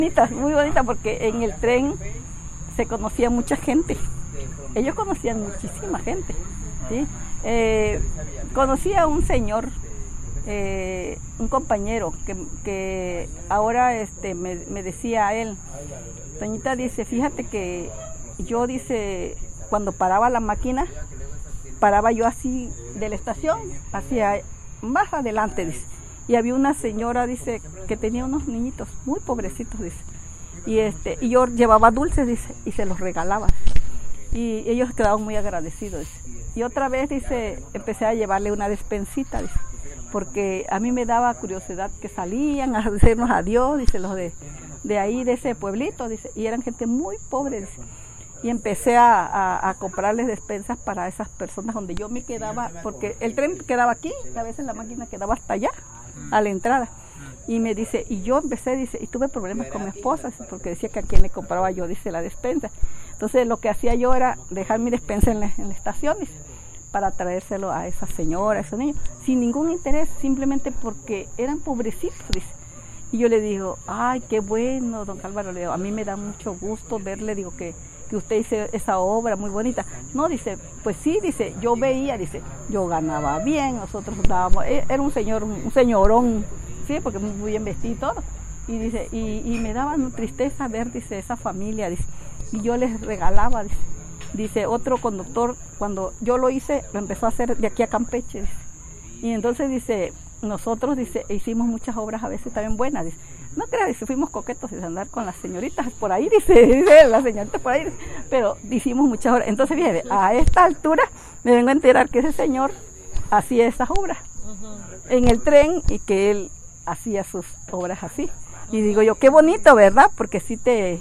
Muy bonita porque en el tren se conocía mucha gente. Ellos conocían muchísima gente, ¿sí? Conocí a un señor, un compañero que ahora me decía a él, Toñita, dice, fíjate que yo, dice, cuando paraba la máquina, paraba yo así de la estación, hacia más adelante, dice, y había una señora, dice, que tenía unos niñitos muy pobrecitos, dice, y yo llevaba dulces, dice, y se los regalaba, y ellos quedaban muy agradecidos, dice. Y otra vez, dice, empecé a llevarle una despensita, dice, porque a mí me daba curiosidad que salían a decirnos adiós, dice, los de ahí, de ese pueblito, dice, y eran gente muy pobre, dice. Y empecé a comprarles despensas para esas personas donde yo me quedaba, porque el tren quedaba aquí, y a veces la máquina quedaba hasta allá, a la entrada. Y me dice, y yo empecé, dice, y tuve problemas con mi esposa, dice, porque decía que a quién le compraba yo, dice, la despensa. Entonces lo que hacía yo era dejar mi despensa en la estación, dice, para traérselo a esa señora, a esos niños, sin ningún interés, simplemente porque eran pobrecitos, dice. Y yo le digo, ay, qué bueno, don Álvaro, le digo, a mí me da mucho gusto verle, digo, que usted hizo esa obra muy bonita. No, dice, pues sí, dice, yo veía, dice, yo ganaba bien, nosotros dábamos, era un señorón, sí, porque muy bien vestido y todo. Y dice, y me daba tristeza ver, dice, esa familia, dice, y yo les regalaba, dice, otro conductor, cuando yo lo hice, lo empezó a hacer de aquí a Campeche, dice. Y entonces, dice, nosotros, dice, hicimos muchas obras a veces también buenas, dice. No creas, dice, fuimos coquetos de andar con las señoritas por ahí, dice, las señoritas por ahí, dice, pero hicimos muchas obras. Entonces, fíjate, a esta altura me vengo a enterar que ese señor hacía esas obras en el tren y que él hacía sus obras así. Y digo yo, qué bonito, ¿verdad? Porque sí te